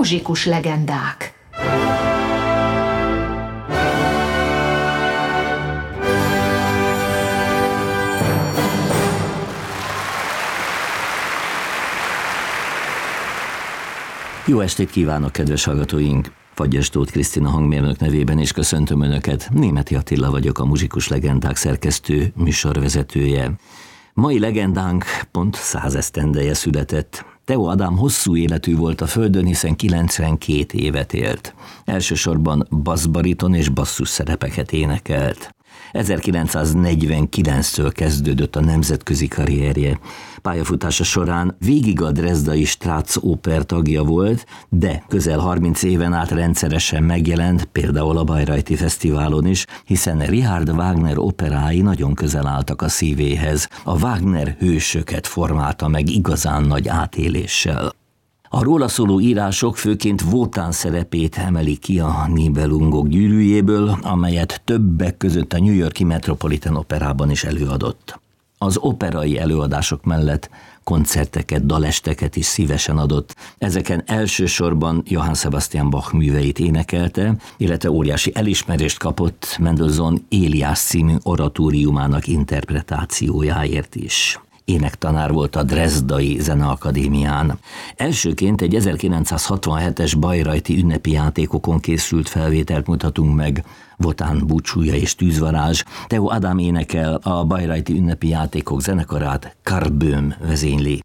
muzsikus legendák. Jó estét kívánok, kedves hallgatóink! Fagyas Tóth Krisztina hangmérnök nevében is köszöntöm Önöket. Németi Attila vagyok, a Muzsikus Legendák szerkesztő, műsorvezetője. Mai legendánk pont 100 esztendeje született. Theo Ádám hosszú életű volt a Földön, hiszen 92 évet élt. Elsősorban basszbariton és basszus szerepeket énekelt. 1949-től kezdődött a nemzetközi karrierje. Pályafutása során végig a Dresdai Staatsoper tagja volt, de közel 30 éven át rendszeresen megjelent, például a Bayreuthi Fesztiválon is, hiszen Richard Wagner operái nagyon közel álltak a szívéhez. A Wagner hősöket formálta meg igazán nagy átéléssel. A róla szóló írások főként Wotan szerepét emelik ki a Nibelungok gyűrűjéből, amelyet többek között a New York-i Metropolitan Operában is előadott. Az operai előadások mellett koncerteket, dalesteket is szívesen adott. Ezeken elsősorban Johann Sebastian Bach műveit énekelte, illetve óriási elismerést kapott Mendelssohn Éliás című oratóriumának interpretációjáért is. Énektanár volt a Dresdai Zeneakadémián. Elsőként egy 1967-es Bayreuthi ünnepi játékokon készült felvételt mutatunk meg. Wotan búcsúja és tűzvarázs. Theo Ádám énekel, a Bayreuthi ünnepi játékok zenekarát Karl Böhm vezényli.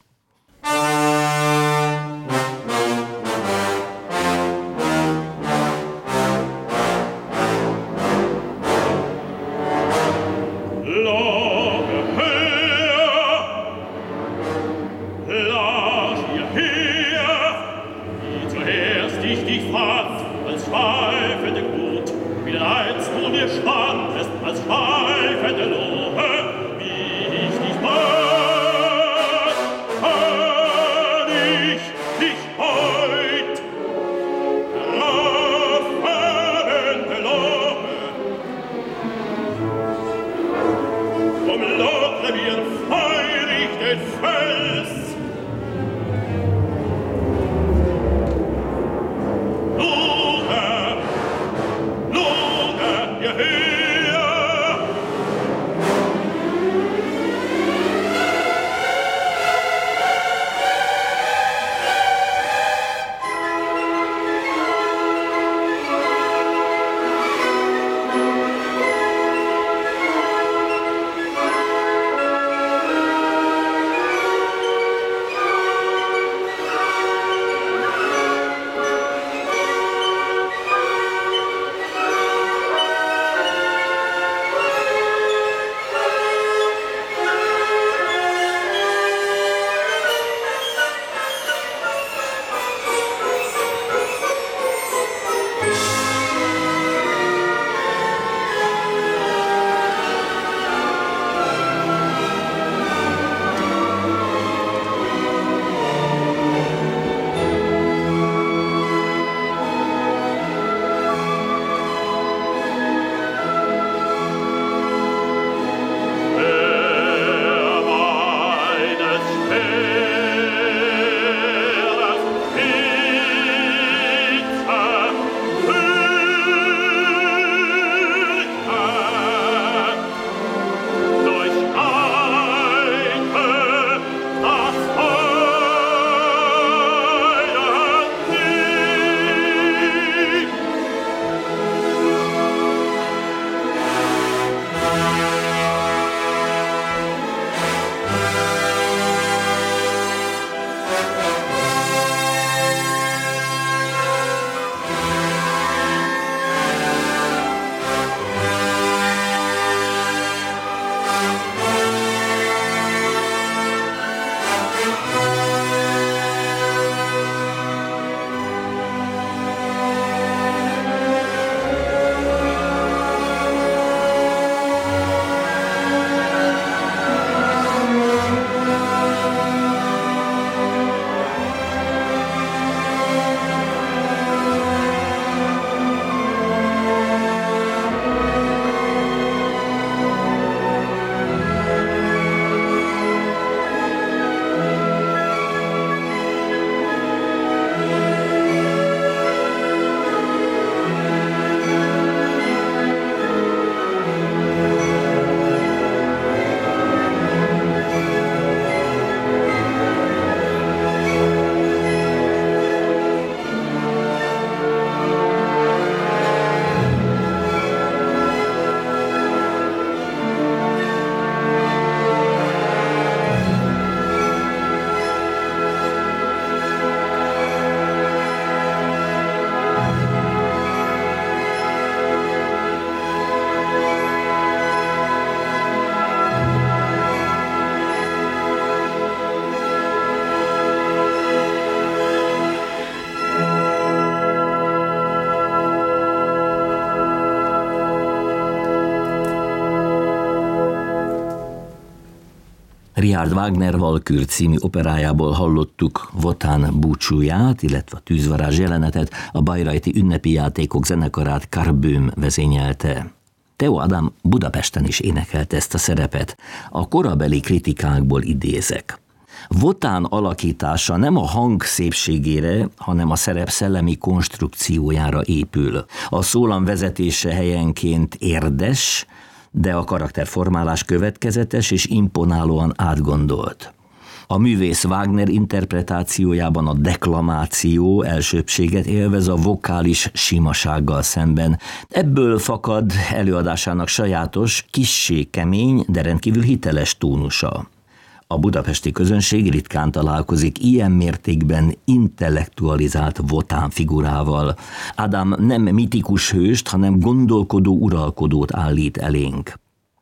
Richard Wagner Valkür című operájából hallottuk Wotan búcsúját, illetve a tűzvarázs jelenetet, a Bayreuthi ünnepi játékok zenekarát Karbőm vezényelte. Theo Adam Budapesten is énekelte ezt a szerepet. A korabeli kritikákból idézek. Wotan alakítása nem a hang szépségére, hanem a szerep szellemi konstrukciójára épül. A szólam vezetése helyenként érdes, de a karakterformálás következetes és imponálóan átgondolt. A művész Wagner interpretációjában a deklamáció elsőbbséget élvez a vokális simasággal szemben. Ebből fakad előadásának sajátos, kissé kemény, de rendkívül hiteles tónusa. A budapesti közönség ritkán találkozik ilyen mértékben intellektualizált Wotan figurával. Adam nem mitikus hőst, hanem gondolkodó uralkodót állít elénk.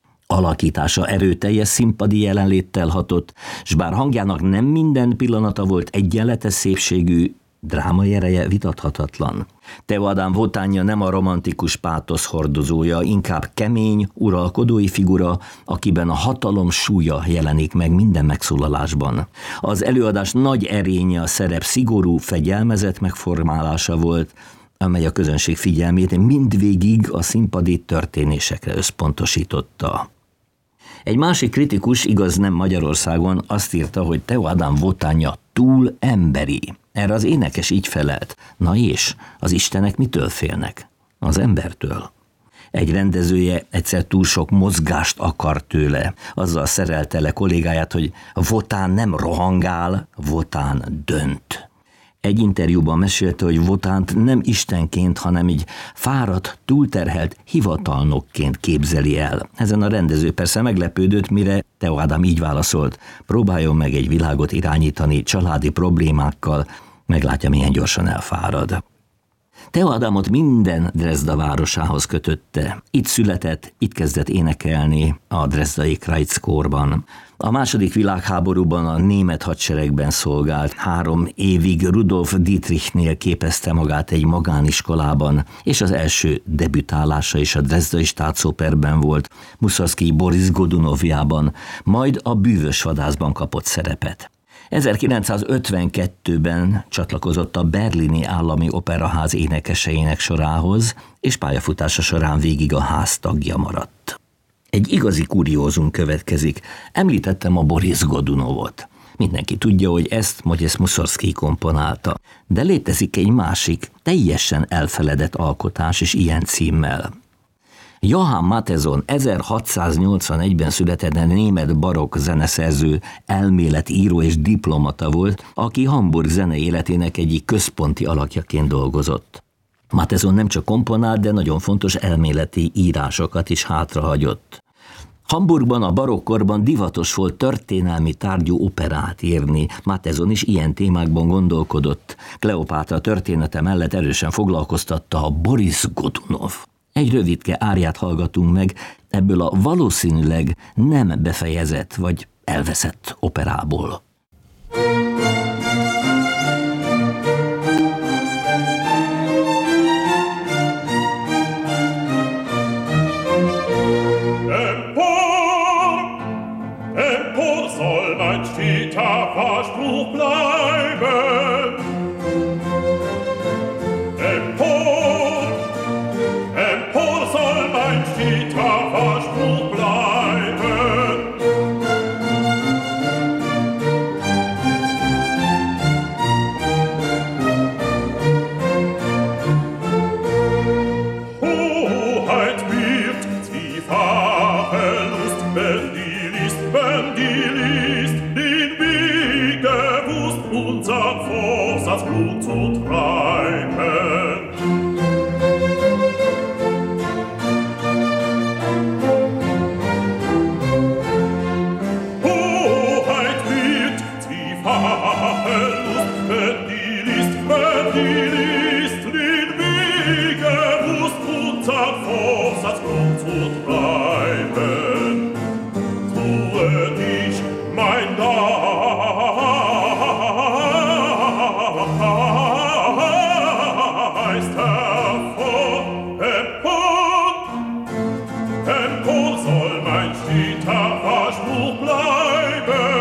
Alakítása erőteljes színpadi jelenléttel hatott, s bár hangjának nem minden pillanata volt egyenletes szépségű, drámai ereje vitathatatlan. Theo Adam Wotanja nem a romantikus pátosz hordozója, inkább kemény, uralkodói figura, akiben a hatalom súlya jelenik meg minden megszólalásban. Az előadás nagy erénye a szerep szigorú, fegyelmezett megformálása volt, amely a közönség figyelmét mindvégig a színpadi történésekre összpontosította. Egy másik kritikus, igaz nem Magyarországon, azt írta, hogy Theo Adam Wotanja túl emberi. Erre az énekes így felelt. Na és, az istenek mitől félnek? Az embertől. Egy rendezője egyszer túl sok mozgást akar tőle. Azzal szerelte le kollégáját, hogy Wotan nem rohangál, Wotan dönt. Egy interjúban mesélte, hogy Wotant nem istenként, hanem egy fáradt, túlterhelt hivatalnokként képzeli el. Ezen a rendező persze meglepődött, mire Theo Adam így válaszolt: próbáljon meg egy világot irányítani családi problémákkal, meglátja, milyen gyorsan elfárad. Theo Adamot minden Dresda városához kötötte. Itt született, itt kezdett énekelni a drezdai Kreuzchorban. A második világháborúban a német hadseregben szolgált, 3 évig Rudolf Dietrichnél képezte magát egy magániskolában, és az első debütálása is a Drezdai Staatsoperben volt, Mussorgsky Boris Godunovjában, majd a Bűvös vadászban kapott szerepet. 1952-ben csatlakozott a Berlini Állami Operaház énekeseinek sorához, és pályafutása során végig a ház tagja maradt. Egy igazi kuriózum következik. Említettem a Boris Godunovot. Mindenki tudja, hogy ezt Modest Mussorgsky komponálta, de létezik egy másik, teljesen elfeledett alkotás is ilyen címmel. Johann Mattheson 1681-ben született német barokk zeneszerző, elméletíró és diplomata volt, aki Hamburg zene életének egyik központi alakjaként dolgozott. Mattheson nem csak komponált, de nagyon fontos elméleti írásokat is hátrahagyott. Hamburgban a barokkorban divatos volt történelmi tárgyú operát írni. Mattheson is ilyen témákban gondolkodott. Kleopátra története mellett erősen foglalkoztatta a Boris Godunov. Egy rövidke árját hallgatunk meg ebből a valószínűleg nem befejezett vagy elveszett operából. Empor soll mein steter Wahrspruch bleiben. Empor soll mein steter Wahrspruch bleiben. Hoheit wird zwiefache Lust, wenn die List den Weg gewusst, unser Vorsatz Blut zu treiben. Hoheit wird zwiefache Lust, wenn die List den Weg gewusst, unser Vorsatz Blut zu treiben. Tue dich, mein Geist hervor, empor soll mein steter Wahrspruch bleiben.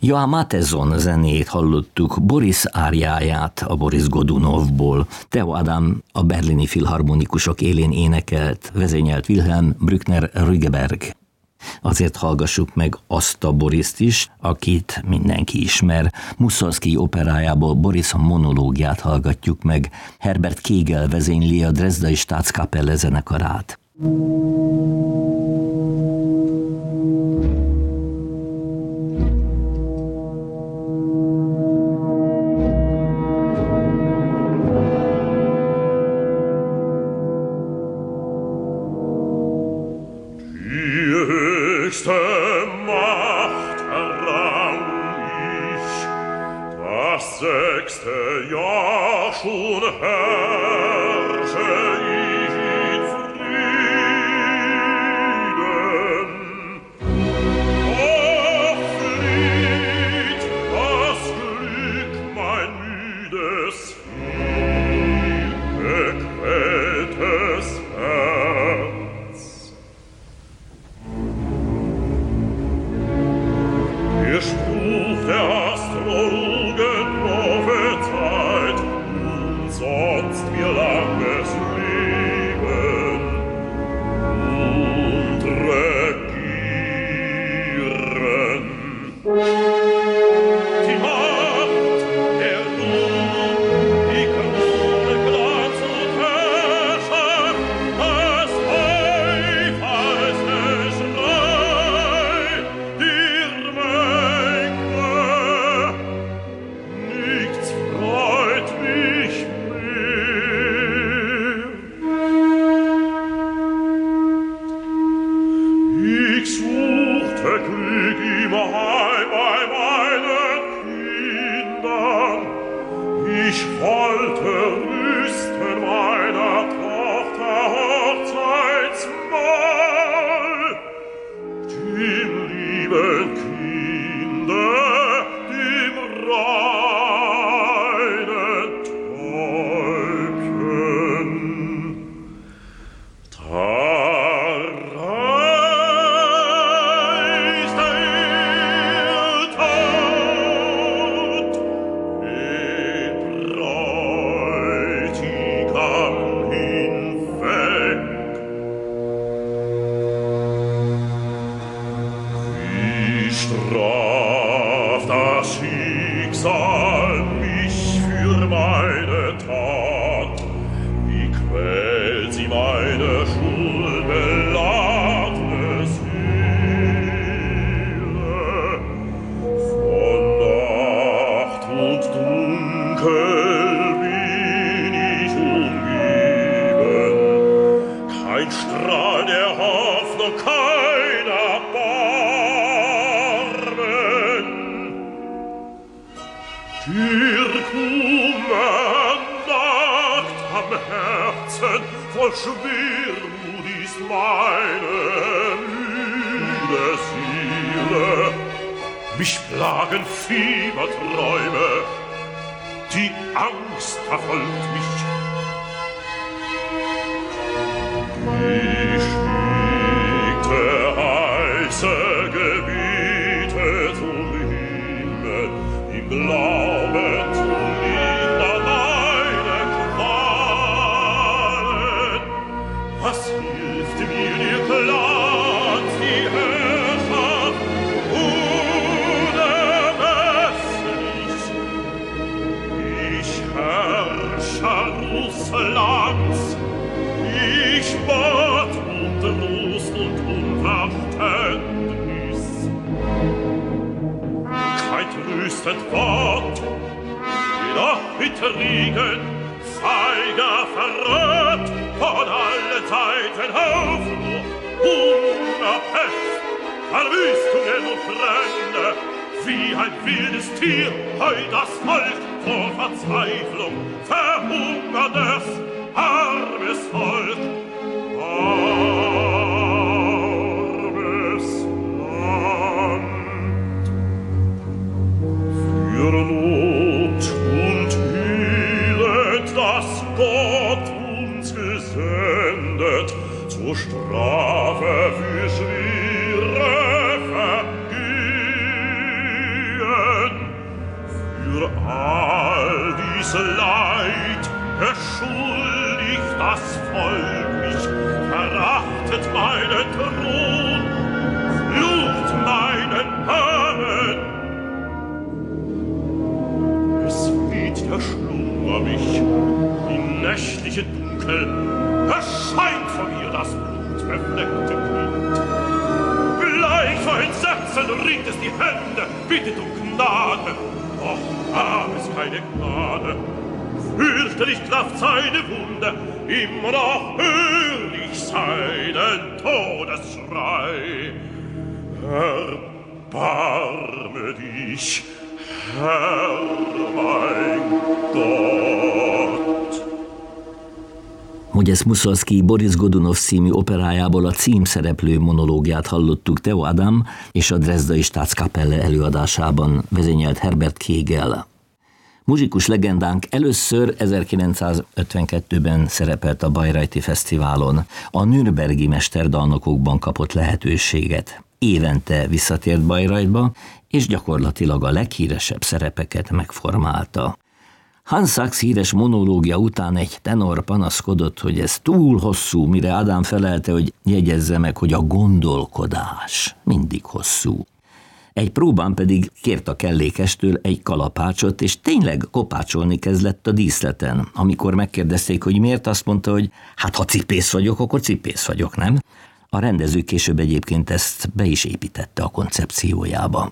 Joa Matezon zenét hallottuk, Boris áriáját a Boris Godunovból. Theo Adam a berlini filharmonikusok élén énekelt, vezényelt Wilhelm Brückner-Rügeberg. Azért hallgassuk meg azt a Boriszt is, akit mindenki ismer. Mussorgsky operájából Boris monológiát hallgatjuk meg. Herbert Kegel vezényli a Dresdai Staatskapelle zenekarát. Mich plagen Fieberträume, die Angst verfolgt mich. Ich schwebte heiße Gebiete zum Himmel, im Glauben zu lindern meine Qualen. Was hilft mir der Glanz, die Herrschaft unermesslich? Ich Herrscher Russlands, ich bat um Trost und um Verständnis. Kein tröstend Wort, jedoch betriegen, feiger Verrat, von allen Seiten Aufruhr, Hunger, Pest, Verwüstungen und Brände. Wie ein wildes Tier heult das Volk vor Verzweiflung, verhungertes, armes Volk, armes Land. Für Not und Elend, das Gott uns gesendet, zur Strafe für schwere Vergehen. für all dies Leid beschuldigt das Volk mich, verachtet meinen Thron, flucht meinen Namen. Es weht der Schlummer mich in nächtliche Dunkel, erscheint vor mir das blutbefleckte Kind. Bleich vor Entsetzen ringt es die Hände, bittet um Gnade, doch gab es keine Gnade. Fürchterlich klafft seine Wunde, immer noch hör ich seinen Todesschrei. Erbarme dich, Herr, mein Gott! Modest Mussorgsky Boris Godunov című operájából a címszereplő monológiát hallottuk Theo Adam és a Dresdai Staatskapelle előadásában vezényelt Herbert Kegel. Muzsikus legendánk először 1952-ben szerepelt a Bayreuthi Fesztiválon. A nürnbergi mesterdalnokokban kapott lehetőséget. Évente visszatért Bayreuthba, és gyakorlatilag a leghíresebb szerepeket megformálta. Hans Sachs híres monológia után egy tenor panaszkodott, hogy ez túl hosszú, mire Adam felelte, hogy jegyezze meg, hogy a gondolkodás mindig hosszú. Egy próbán pedig kért a kellékestől egy kalapácsot, és tényleg kopácsolni kezdett a díszleten. Amikor megkérdezték, hogy miért, azt mondta, hogy hát ha cipész vagyok, akkor cipész vagyok, nem? A rendező később egyébként ezt be is építette a koncepciójába.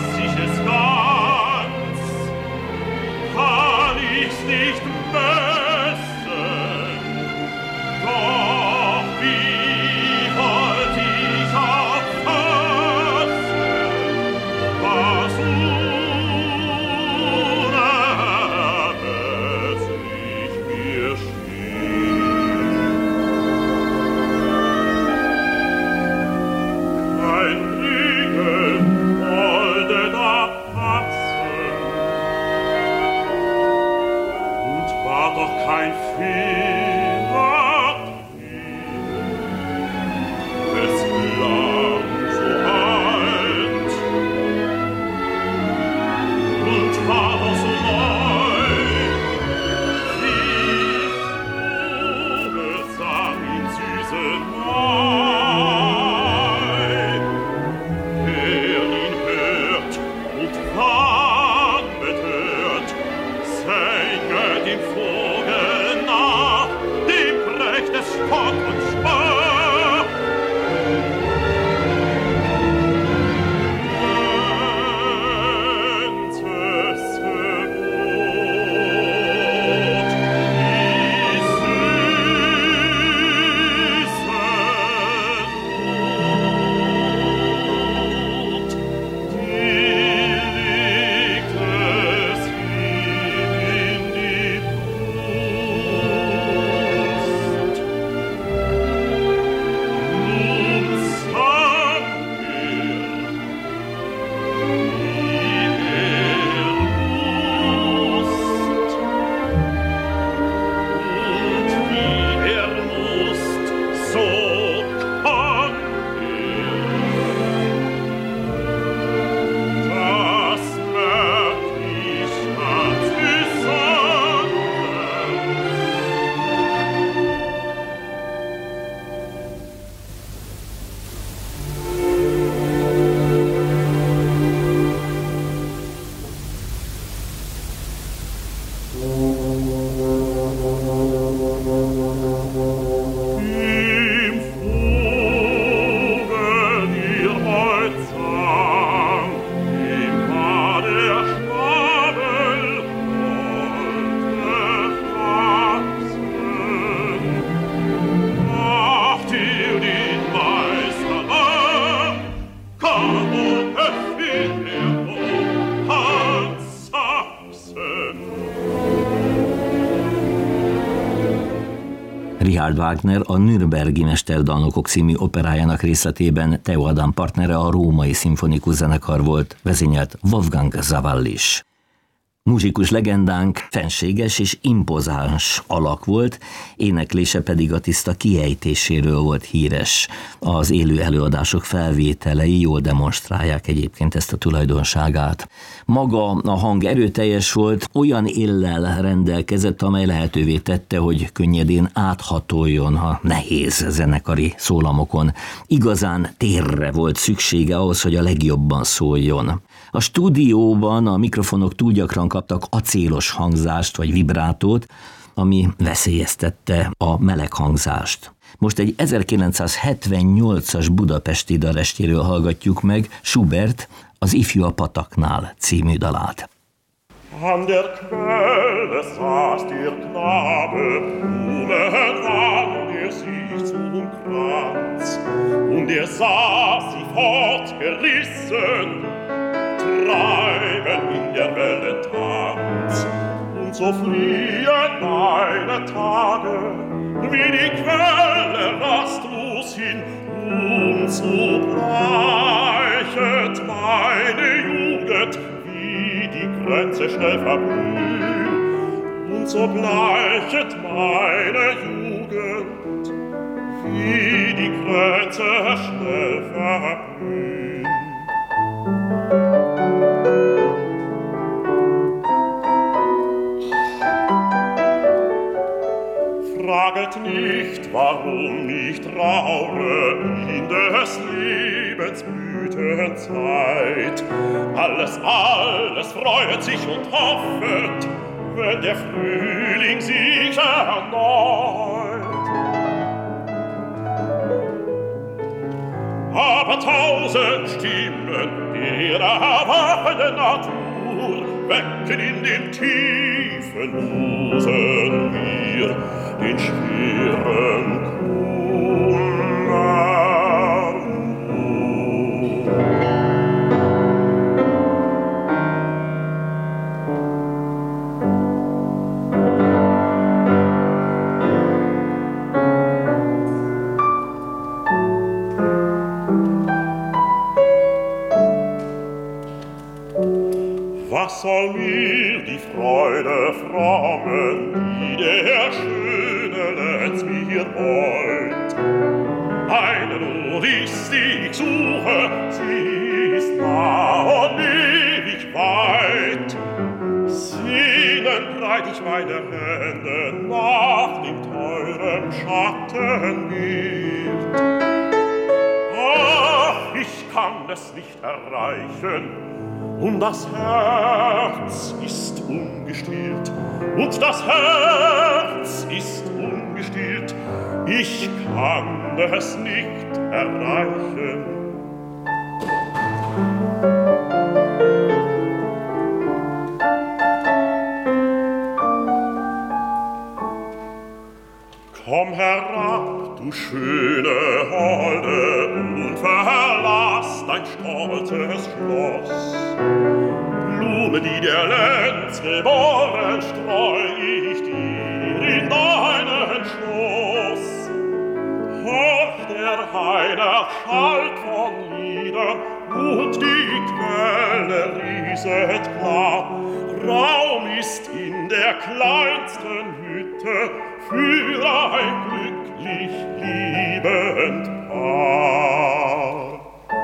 Nicht mehr ein Fehler es klang so alt und war so neu, wie Vogel sang im süßen Mai. Wer ihn hört und warmet hört, singet dem Vogel nach, dem prägt es Stock und Spar. Richard Wagner a Nürnbergi Mesterdalnokok című operájának részletében Theo Adam partnere a Római Szimfonikus Zenekar volt, vezényelt Wolfgang Sawallisch. Muzsikus legendánk fenséges és impozáns alak volt, éneklése pedig a tiszta kiejtéséről volt híres. Az élő előadások felvételei jól demonstrálják egyébként ezt a tulajdonságát. Maga a hang erőteljes volt, olyan éllel rendelkezett, amely lehetővé tette, hogy könnyedén áthatoljon a nehéz zenekari szólamokon. Igazán térre volt szüksége ahhoz, hogy a legjobban szóljon. A stúdióban a mikrofonok túl gyakran kaptak acélos hangzást vagy vibrátót, ami veszélyeztette a meleg hangzást. Most egy 1978-as budapesti dalestéről hallgatjuk meg Schubert az Ifjú a pataknál című dalát. An der Quelle saß der Knabe, Blumenwald sich zum Kranz, und sah sie fortgerissen, treiben in der Welle Tanz. Und so fliehen meine Tage, wie die Quelle rastlos hin, und so bleichet meine Jugend, wie die Grenze schnell verblüht. Und so bleichet meine Jugend, wie die Grenze schnell verblüht. Fraget nicht, warum ich traure in des Lebens Blütenzeit. Alles freut sich und hoffet, wenn der Frühling sich erneut. Aber 1000 Stimmen der erwachenden Natur wecken in den tiefen Busen mir den schweren Kummer. Was soll mir will die Freude frommen, die der Schöne letzt mir wollt. Eine nur ist, die ich suche, sie ist nah und ewig weit. Singend breit ich meine Hände nach dem teuren Schattenbild. Ach, ich kann es nicht erreichen, und das Herz ist ungestillt, und das Herz ist ungestillt, ich kann es nicht erreichen. Komm herab, du schöne Holde, und verlass dein stolzes Schloss. Blume, die der Lenz geboren, streu ich dir in deinen Schoß. Hoch der Heiner schallt von Liedern, und die Quelle rieset klar. Raum ist in der kleinsten Hütte für ein glücklich liebend Paar.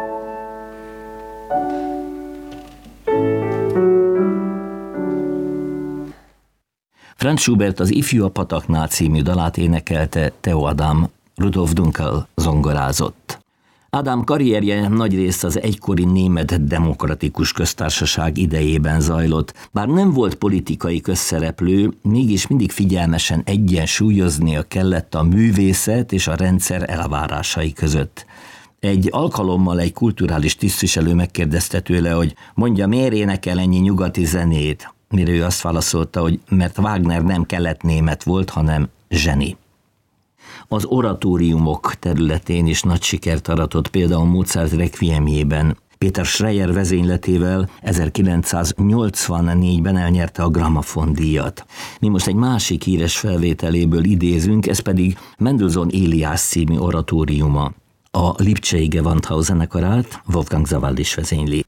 Franz Schubert az Ifjú a pataknál című dalát énekelte, Theo Adam Rudolf Dunkel zongorázott. Adam karrierje nagyrészt az egykori Német Demokratikus Köztársaság idejében zajlott, bár nem volt politikai közszereplő, mégis mindig figyelmesen egyensúlyoznia kellett a művészet és a rendszer elvárásai között. Egy alkalommal egy kulturális tisztviselő megkérdezte tőle, hogy mondja, miért énekel ennyi nyugati zenét, mire ő azt válaszolta, hogy mert Wagner nem kelet-német volt, hanem zseni. Az oratóriumok területén is nagy sikert aratott, például Mozart requiemjében. Péter Schreyer vezényletével 1984-ben elnyerte a Grammophon-díjat. Mi most egy másik híres felvételéből idézünk, ez pedig Mendelssohn Éliás című oratóriuma. A Lipcsei Gewandhaus zenekarát Wolfgang Sawallisch vezényli.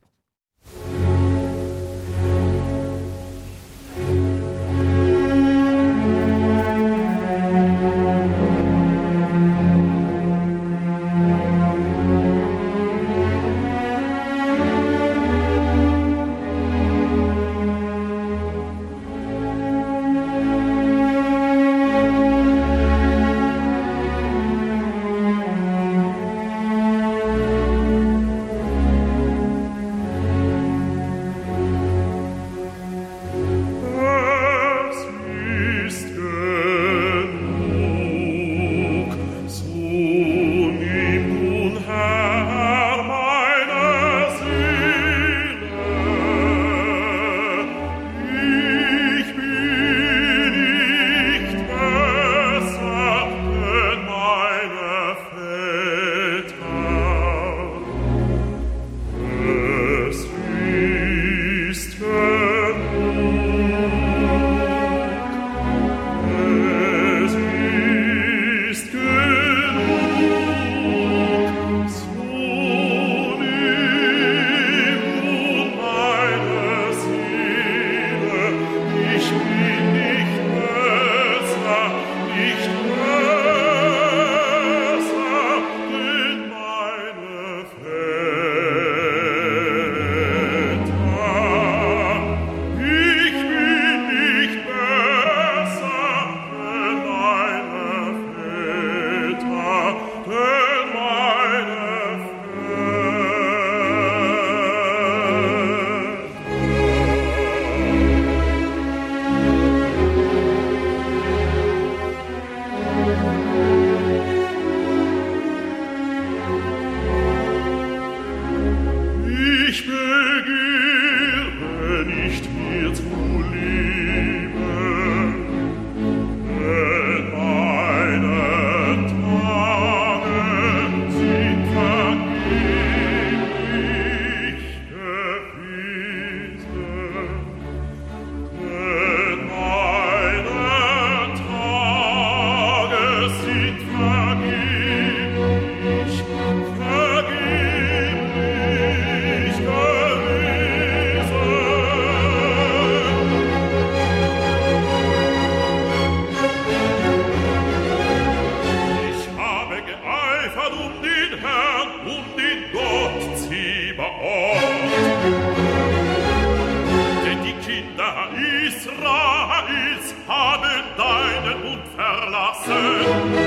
Israels haben deinen Mund verlassen,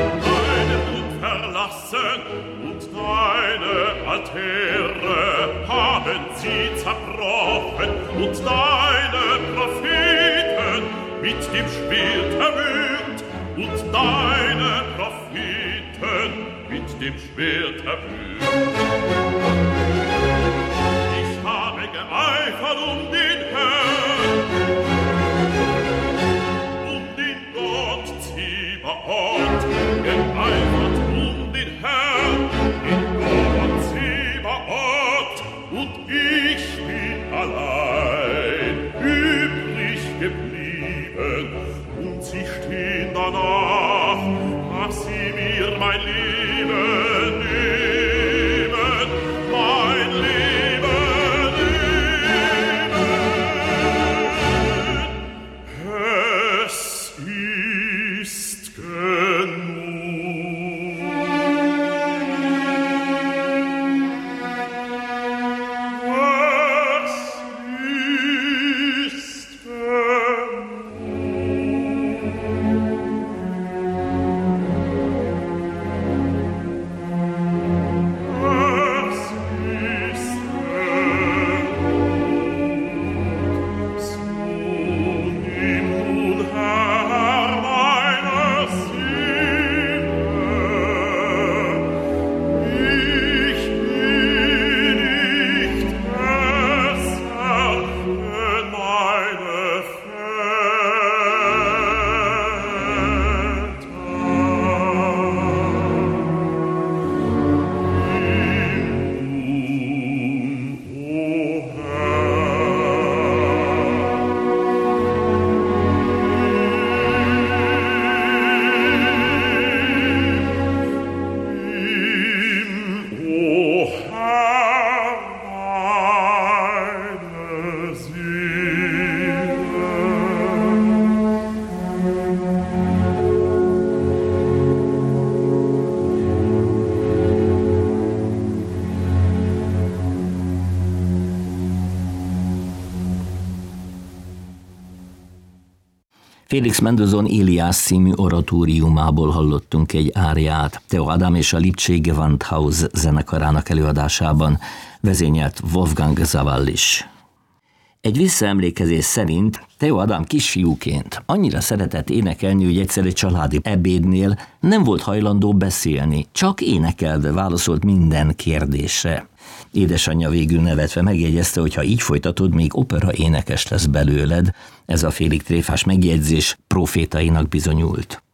und deine Altäre haben sie zerbrochen, und deine Propheten mit dem Schwert erwürgt, und deine Propheten mit dem Schwert erwürgt. Ich habe geeifert den Herrn, den Gott Zebaoth, geeifert den Herrn, den Gott Zebaoth, und ich bin allein übrig geblieben, und sie stehen danach, dass sie mir mein Leben nehmen, mein Leben nehmen. Es ist genug. Es ist Félix Mendelssohn Ilias című oratóriumából hallottunk egy áriát, Theo Adam és a Lipcsei Gewandhaus zenekarának előadásában, vezényelt Wolfgang Sawallisch. Egy visszaemlékezés szerint Theo Adam kisfiúként annyira szeretett énekelni, hogy egyszer egy családi ebédnél nem volt hajlandó beszélni, csak énekelve válaszolt minden kérdésre. Édesanyja végül nevetve megjegyezte, hogy ha így folytatod, még opera énekes lesz belőled. Ez a félig tréfás megjegyzés profétainak bizonyult.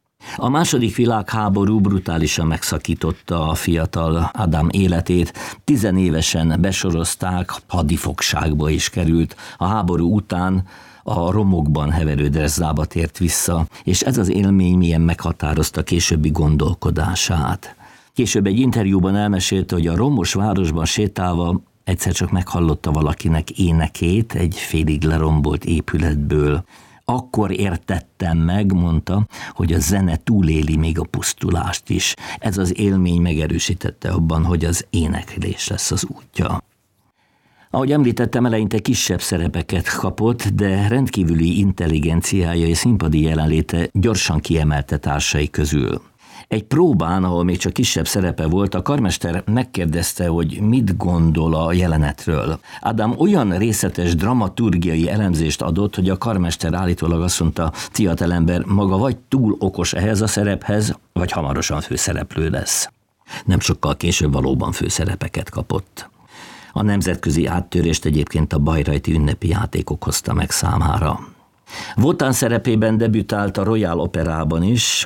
A második világháború brutálisan megszakította a fiatal Adam életét, 10 évesen besorozták, hadifogságba is került. A háború után a romokban heverő Dresdába tért vissza, és ez az élmény milyen meghatározta későbbi gondolkodását. Később egy interjúban elmesélte, hogy a romos városban sétálva egyszer csak meghallotta valakinek énekét egy félig lerombolt épületből. Akkor értettem meg, mondta, hogy a zene túléli még a pusztulást is. Ez az élmény megerősítette abban, hogy az éneklés lesz az útja. Ahogy említettem, eleinte kisebb szerepeket kapott, de rendkívüli intelligenciája és színpadi jelenléte gyorsan kiemelte társai közül. Egy próbán, ahol még csak kisebb szerepe volt, a karmester megkérdezte, hogy mit gondol a jelenetről. Adam olyan részletes dramaturgiai elemzést adott, hogy a karmester állítólag azt mondta, fiatalember, maga vagy túl okos ehhez a szerephez, vagy hamarosan főszereplő lesz. Nem sokkal később valóban főszerepeket kapott. A nemzetközi áttörést egyébként a bayreuthi ünnepi játékok hozta meg számára. Wotan szerepében debütált a Royal Operában is,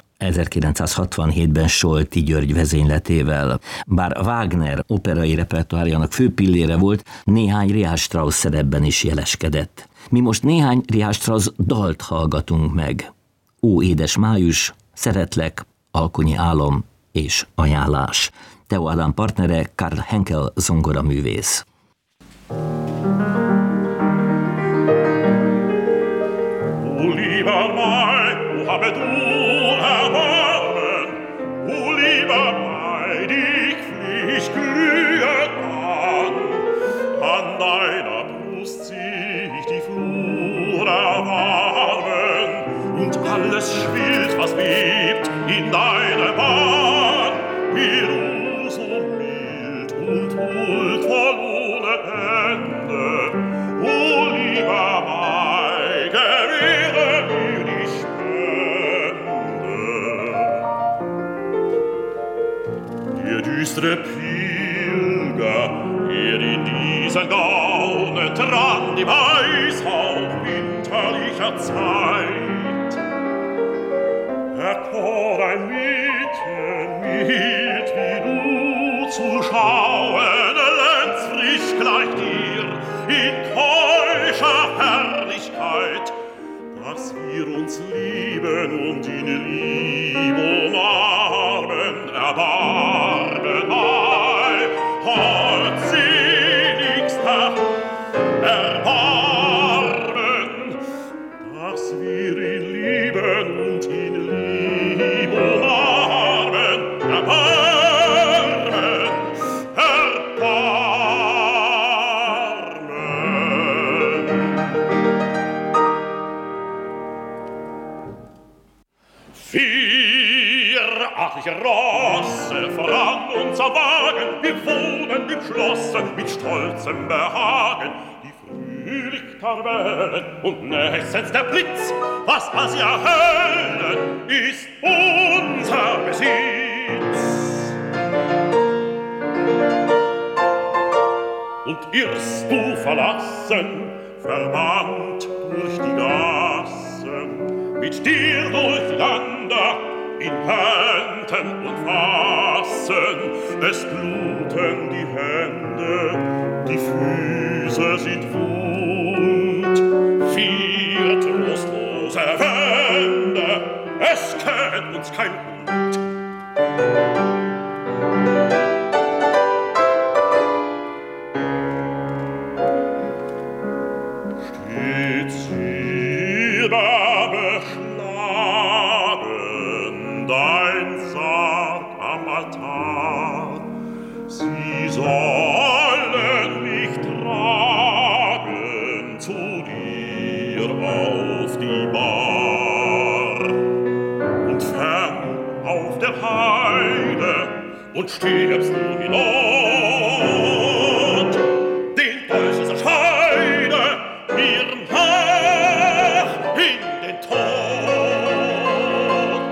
1967-ben Solti György vezényletével. Bár Wagner operai repertoárjának fő pillére volt, néhány Richard Strauss szerepben is jeleskedett. Mi most néhány Richard Strauss dalt hallgatunk meg. Ó, édes május, szeretlek, alkonyi álom és ajánlás. Theo Adam partnere Karl Henkel zongoraművész. Lieber Mai, wo habe du Erbarmen? O lieber Mai, dich flieh ich glühend an deiner Brust zieh ich die Flur der und alles schwillt, was bebt in deiner Bahn, wie du so mild und huldvoll ohne Ende. O lieber Mai, gewähre mir die Spende. Der düstere Pilger, er in diesen Gaunen trank die Weishauch winterlicher Zeit. Er chor ein Mädchen mit wie du zu schauen, ländfrisch gleicht dir in keuscher Herrlichkeit, dass wir uns lieben und in Liebe umarmen, erbarmen, ei, holdseligster, erbarmen, dass wir ihn lieben und in Liebe umarmen, erbarmen, erbarmen. Vier adlige Rosse voran uns am Wagen, wir wohnen im Schlosse mit stolzem Behagen. Die Frühlichter wellen und nächstens der Blitz, was als ihr hellen, ist unser Besitz. Und irrst du verlassen, verbannt durch die Gassen, mit dir durcheinander in Händen und Fassen, es bluten die Hände, die Füße sind wund, vier trostlose Wände, es kennt uns kein Hund. Steht Silber beschlagen dein Sarg am Altar, sie sollen mich tragen zu dir auf die Bar. Und fern auf der Heide und stirbst du in Not, den Dolch dieser Scheide mir nach in den Tod.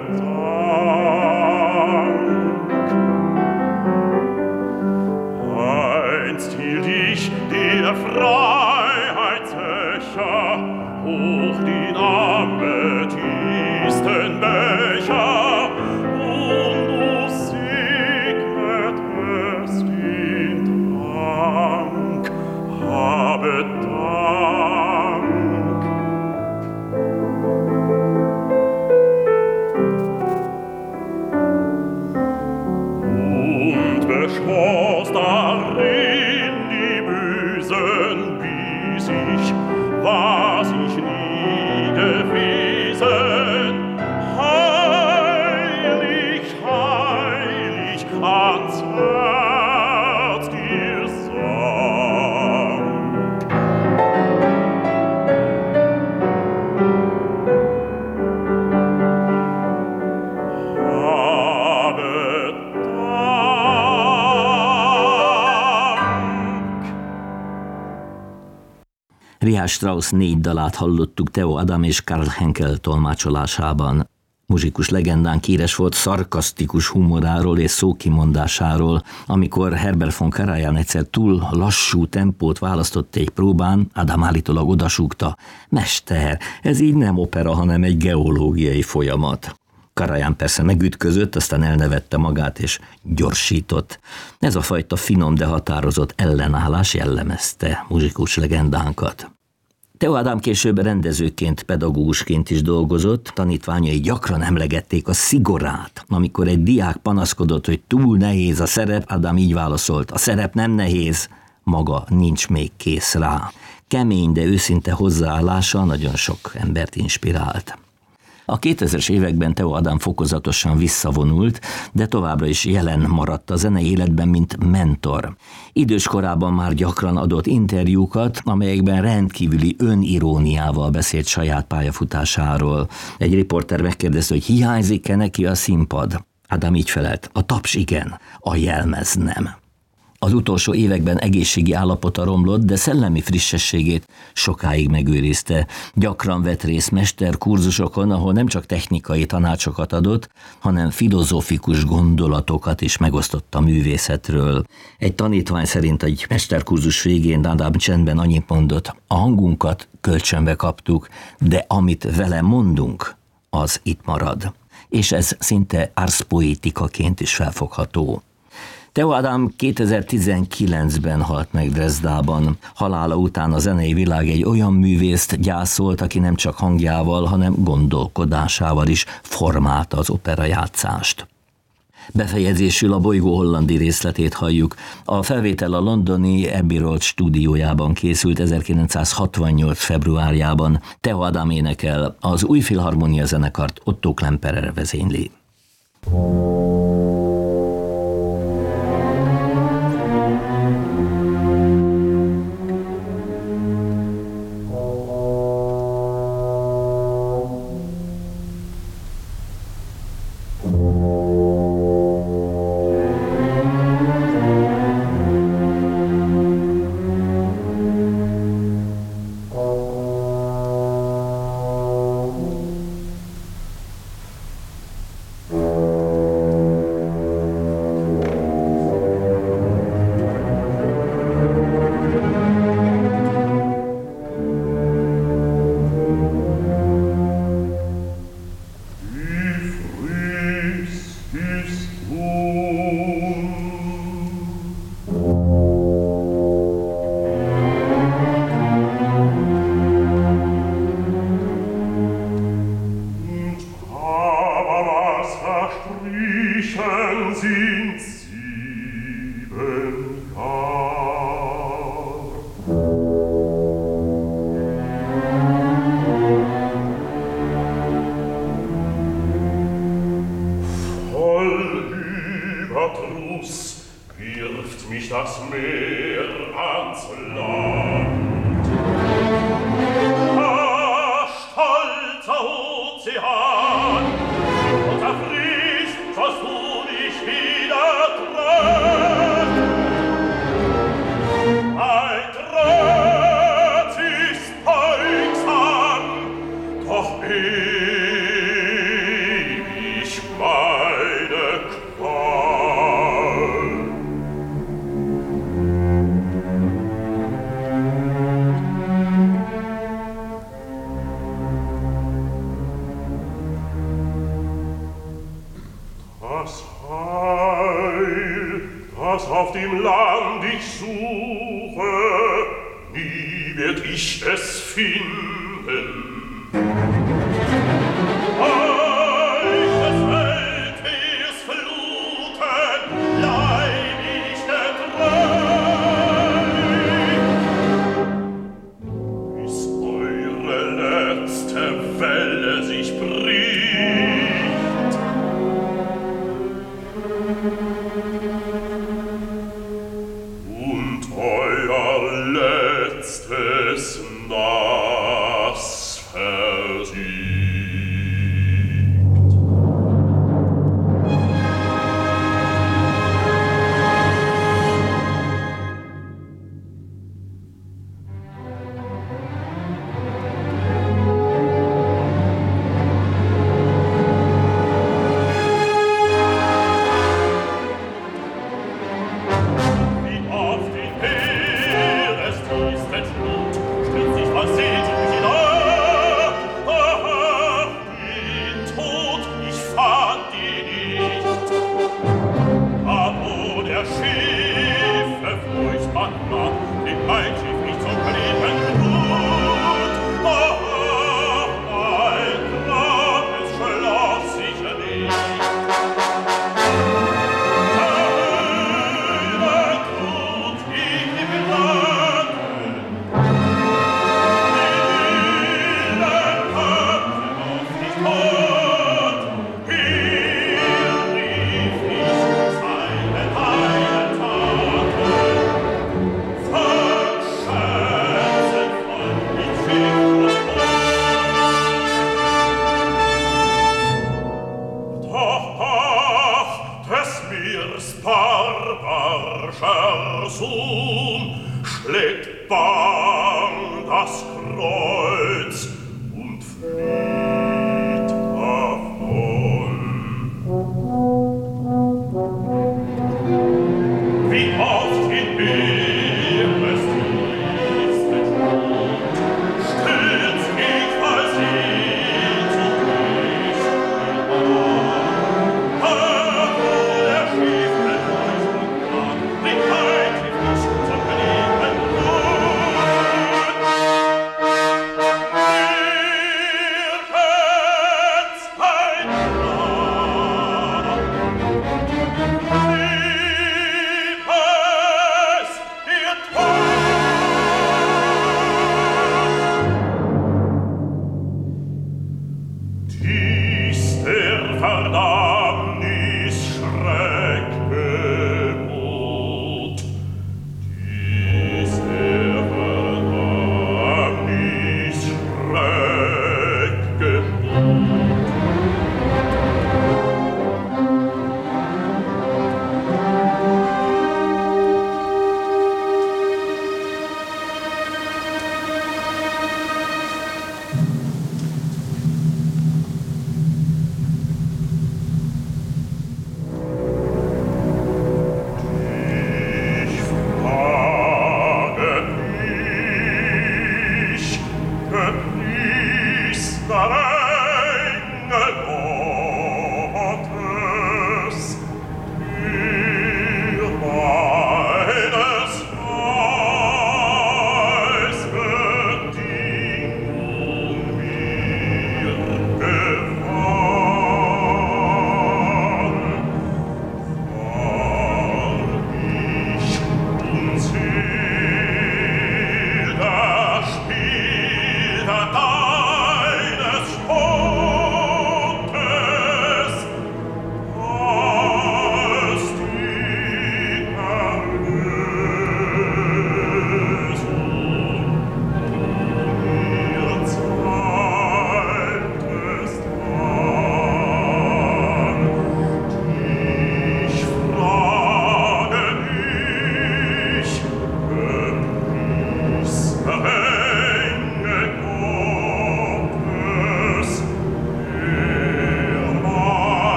Einst hielt ich der Freiheitsfächer hoch die amethysten Becher und du segnetest den Trank, habe Dank. Und beschworst darin die Bösen, bis ich, was ich nie gewesen, heilig, heilig ans Herz dir sank. Habe Dank. Richard Strauss 4 dalát hallottuk Theo Adam és Karl Henkel tolmácsolásában. Muzsikus legendánk híres volt szarkasztikus humoráról és szókimondásáról. Amikor Herbert von Karajan egyszer túl lassú tempót választott egy próbán, Adam állítólag odasúgta: "Mester, ez így nem opera, hanem egy geológiai folyamat." Karajan persze megütközött, aztán elnevette magát és gyorsított. Ez a fajta finom, de határozott ellenállás jellemezte muzsikus legendánkat. Theo Adam később rendezőként, pedagógusként is dolgozott, tanítványai gyakran emlegették a szigorát. Amikor egy diák panaszkodott, hogy túl nehéz a szerep, Adam így válaszolt: "A szerep nem nehéz, maga nincs még kész rá." Kemény, de őszinte hozzáállása nagyon sok embert inspirált. A 2000-es években Theo Adam fokozatosan visszavonult, de továbbra is jelen maradt a zenei életben, mint mentor. Idős korában már gyakran adott interjúkat, amelyekben rendkívüli öniróniával beszélt saját pályafutásáról. Egy riporter megkérdezte, hogy hiányzik-e neki a színpad. Adam így felelt: "A taps igen, a jelmez nem." Az utolsó években egészségi állapota romlott, de szellemi frissességét sokáig megőrizte. Gyakran vett részt mesterkurzusokon, ahol nem csak technikai tanácsokat adott, hanem filozófikus gondolatokat is megosztott a művészetről. Egy tanítvány szerint egy mesterkurzus végén Adam csendben annyit mondott: "A hangunkat kölcsönbe kaptuk, de amit vele mondunk, az itt marad." És ez szinte ars poetikaként is felfogható. Theo Adam 2019-ben halt meg Dresdában. Halála után a zenei világ egy olyan művészt gyászolt, aki nem csak hangjával, hanem gondolkodásával is formálta az operajátszást. Befejezésül a Bolygó hollandi részletét halljuk. A felvétel a londoni Abbey Road stúdiójában készült 1968. februárjában. Theo Adam énekel, az Új Filharmonia zenekart Otto Klemperer vezényli. Das Meer ans Land. Stolzer Ozean, und zerfließt, sollst du dich wieder trennen. Ein Tretz ist beugsam, doch ewig. was auf dem Land ich suche, nie werd ich es finden.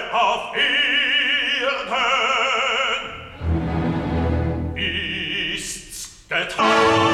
auf Erden ist's getan.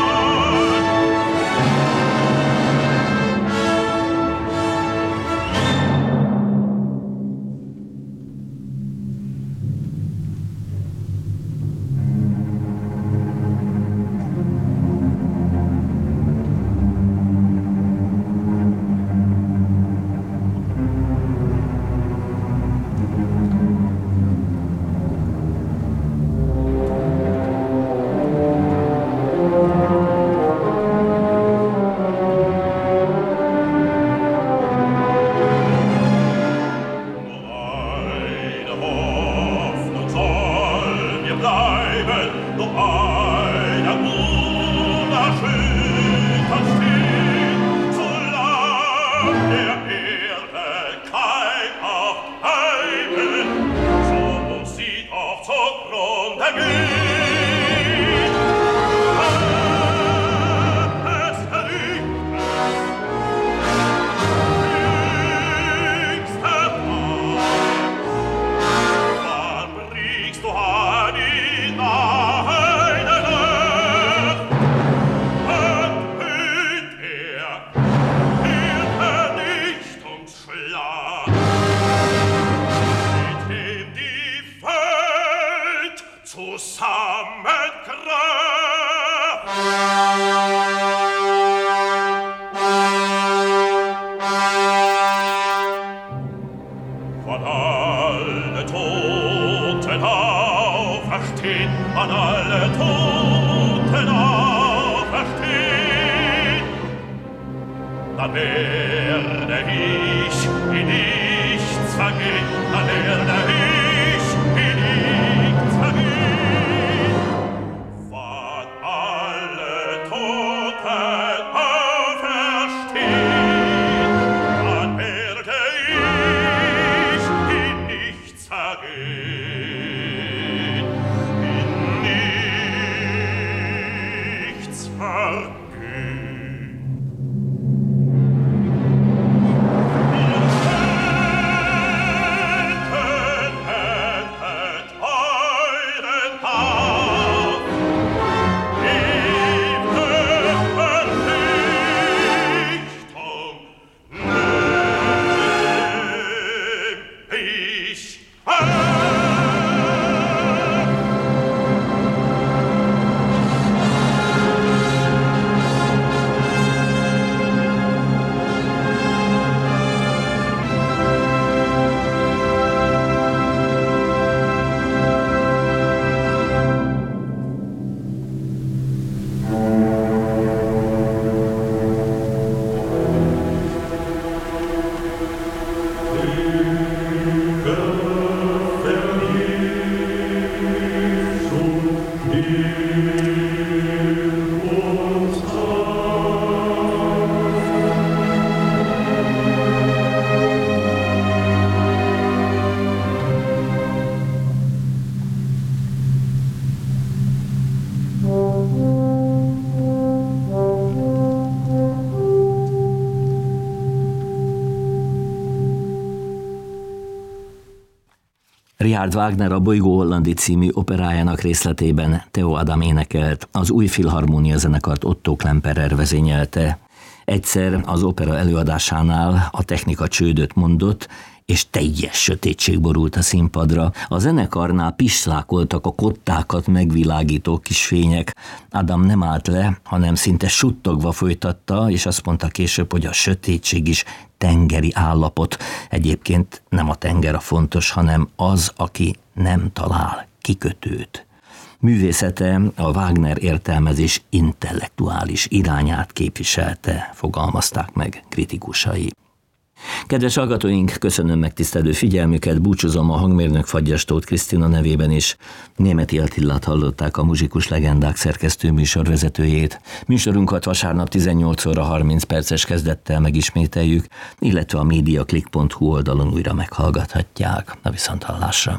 Richard Wagner a Bolygó Hollandi című operájának részletében Theo Adam énekelt, az új filharmónia zenekart Otto Klemperer vezényelte. Egyszer az opera előadásánál a technika csődöt mondott, és teljes sötétség borult a színpadra. A zenekarnál pislákoltak a kottákat megvilágító kis fények. Adam nem állt le, hanem szinte suttogva folytatta, és azt mondta később, hogy a sötétség is tengeri állapot. Egyébként nem a tenger a fontos, hanem az, aki nem talál kikötőt. Művészete a Wagner értelmezés intellektuális irányát képviselte, fogalmazták meg kritikusai. Kedves hallgatóink, köszönöm megtisztelő figyelmüket, búcsúzom a hangmérnök Fagyas Tóth Krisztina nevében is. Németi Attillát hallották, a Muzsikus Legendák szerkesztő műsorvezetőjét. Műsorunkat vasárnap 18 óra 30 perces kezdettel megismételjük, illetve a mediaclick.hu oldalon újra meghallgathatják. A viszonthallásra.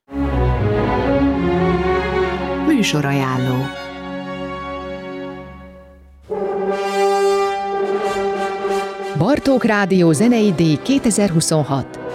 Műsorajánló. Bartók Rádió zenei díj 2026.